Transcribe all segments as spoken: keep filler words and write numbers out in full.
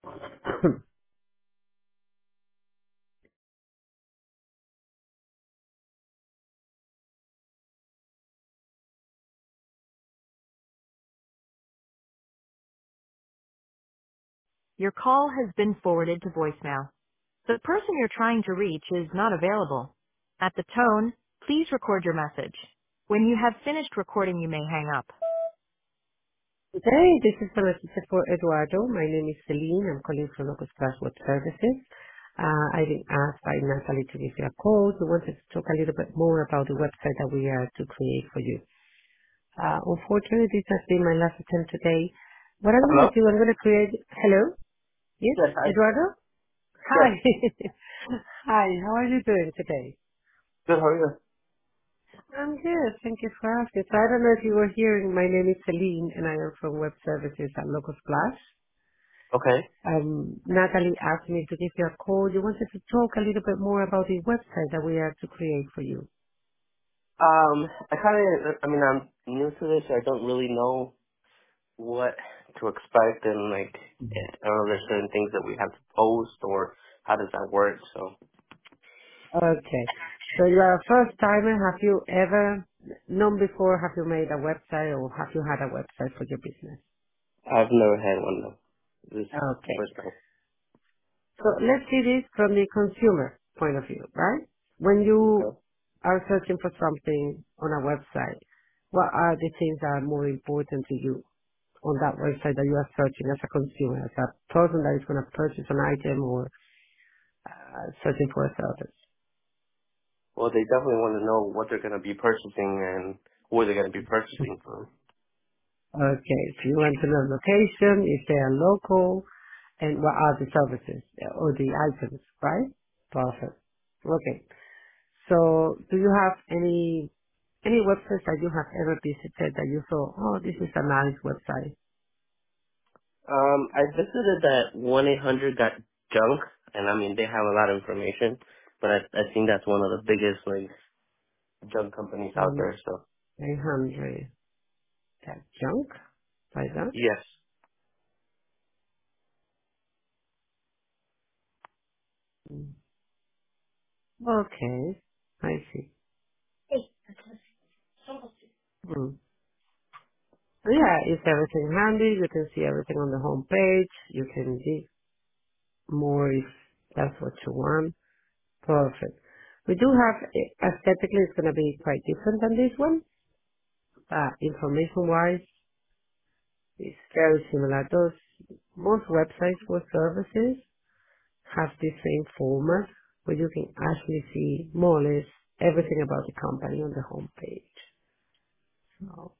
Your call has been forwarded to voicemail. The person you're trying to reach is not available. At the tone, please record your message. When you have finished recording, you may hang up. Today, this is the message for Eduardo. My name is Celine. I'm calling from Locus Plus Web Services. Uh, I've been asked by Natalie to give you a call. We wanted to talk a little bit more about the website that we are to create for you. Uh, unfortunately, this has been my last attempt today. What I'm going Hello? to do, I'm going to create... Hello? Yes, Yes, hi. Eduardo? Hi. Yes. Hi, how are you doing today? Good, how are you? I'm good. Thank you for asking. So I don't know if you were hearing, my name is Celine, and I am from Web Services at Locus Plus. Okay. Um, Natalie asked me to give you a call. You wanted to talk a little bit more about the website that we are to create for you. Um, I kind of, I mean, I'm new to this. So I don't really know what to expect, and like, I don't know, there's certain things that we have to post, or how does that work, so. Okay. So you are a first timer. Have you ever known before? Have you made a website or have you had a website for your business? I've never had one, though. This is the Okay. first time. So let's see this from the consumer point of view, right? When you Okay. are searching for something on a website, what are the things that are more important to you on that website that you are searching as a consumer, as a person that is going to purchase an item or uh, searching for a service? Well, they definitely want to know what they're going to be purchasing and who they're going to be purchasing from. Okay, so you want to know location, if they are local, and what are the services uh, or the items, right? Perfect. Okay. So do you have any any websites that you have ever visited that you thought, oh, this is a nice website? Um, I visited that one eight hundred got junk, and I mean, they have a lot of information, but I, I think that's one of the biggest, like, junk companies out One there, so. eight hundred. That junk? Like that? Yes. Mm. Okay. I see. Mm. Yeah, is everything handy? You can see everything on the home page. You can dig more if that's what you want. Perfect. We do have, aesthetically, it's going to be quite different than this one. Uh, information-wise, it's very similar. Those, most websites for services have the same format where you can actually see more or less everything about the company on the home page. So,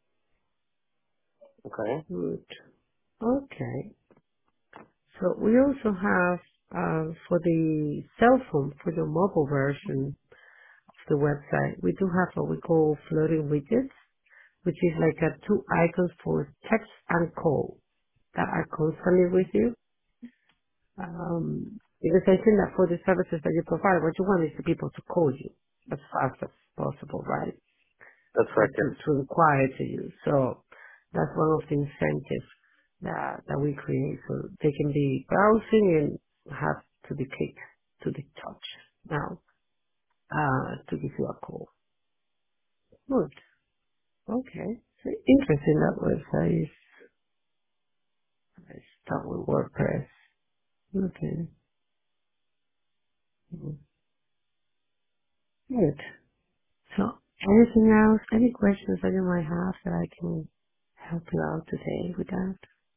Okay. good. Okay. So we also have, uh, for the cell phone, for the mobile version of the website, we do have what we call floating widgets, which is like a two icons for text and call that are constantly with you. Um, because I think that for the services that you provide, what you want is the people to call you as fast as possible, right? That's Or correct, to, yes. to inquire to you. So that's one of the incentives that, that we create. So they can be browsing and have to be clicked to the touch now, uh, to give you a call. Good. Okay. So interesting that website is, let's start with WordPress. Okay. Mm. Good. So anything else, any questions that you might have that I can help you out today with that?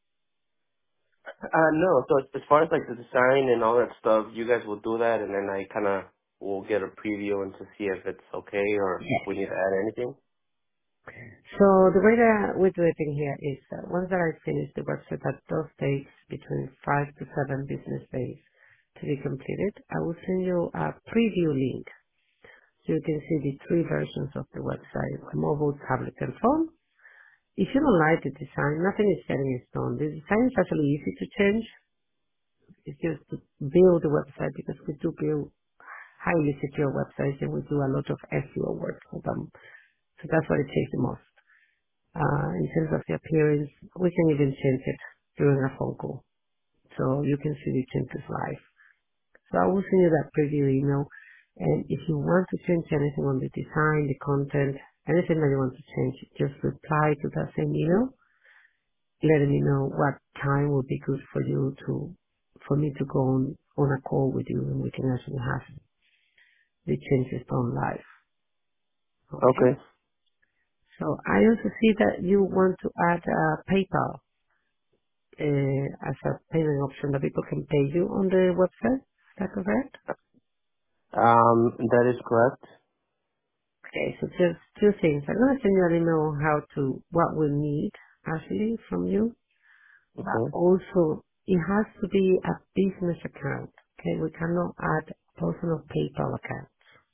Uh, no, so as as far as, like, the design and all that stuff, you guys will do that, and then I kind of will get a preview and to see if it's okay or if Yes. we need to add anything. So the way that we do it in here is that once that I finish the website, that does take between five to seven business days to be completed, I will send you a preview link so you can see the three versions of the website, mobile, tablet, and phone. If you don't like the design, nothing is set in stone. The design is actually easy to change. It's just to build the website because we do build highly secure websites and we do a lot of S E O work for them. So that's what it takes the most. Uh, in terms of the appearance, we can even change it during a phone call so you can see the changes live. So I will send you that preview email. And if you want to change anything on the design, the content, anything that you want to change, just reply to that same email, letting me know what time would be good for you to, for me to go on, on a call with you and we can actually have the changes done live. Okay? Okay. So I also see that you want to add uh, PayPal uh, as a payment option that people can pay you on the website. Is that correct? Um, that is correct. Okay, so just two things. I'm going to send you an email on how to, what we need actually from you. But Okay. also, it has to be a business account. Okay, we cannot add personal PayPal account.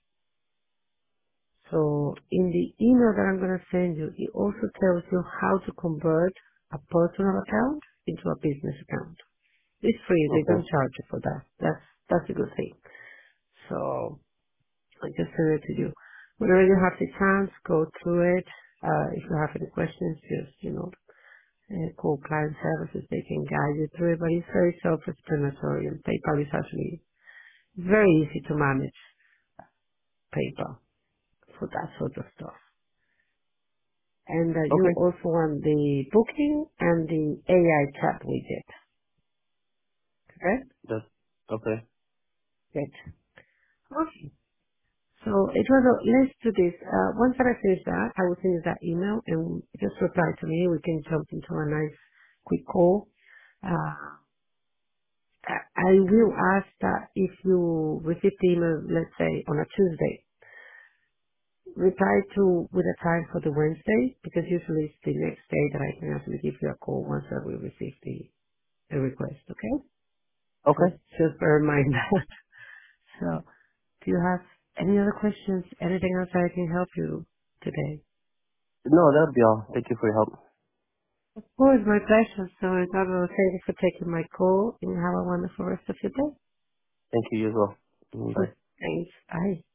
So in the email that I'm going to send you, it also tells you how to convert a personal account into a business account. It's free. They Okay. don't charge you for that. That's that's a good thing. So I just send it to you. Whenever you have the chance, go through it. Uh, if you have any questions, just you know, uh, call client services. They can guide you through it. But it's very self-explanatory, and PayPal is actually very easy to manage. PayPal for that sort of stuff. And uh, you Okay. also want the booking and the A I chat widget, correct? That's okay. Good. Okay. So it was a, let's do this. Uh, once that I finish that, I will send you that email and just reply to me. We can jump into a nice quick call. Uh, I I will ask that if you receive the email, let's say on a Tuesday, reply to with a time for the Wednesday because usually it's the next day that I can actually give you a call once that we receive the, the request. Okay? So Okay. just bear in mind that. So do you have any other questions? Anything else I can help you today? No, that'll be all. Thank you for your help. Of course, my pleasure. So, Eduardo, thank you for taking my call and have a wonderful rest of your day. Thank you as well. Mm, bye. Thanks. Bye.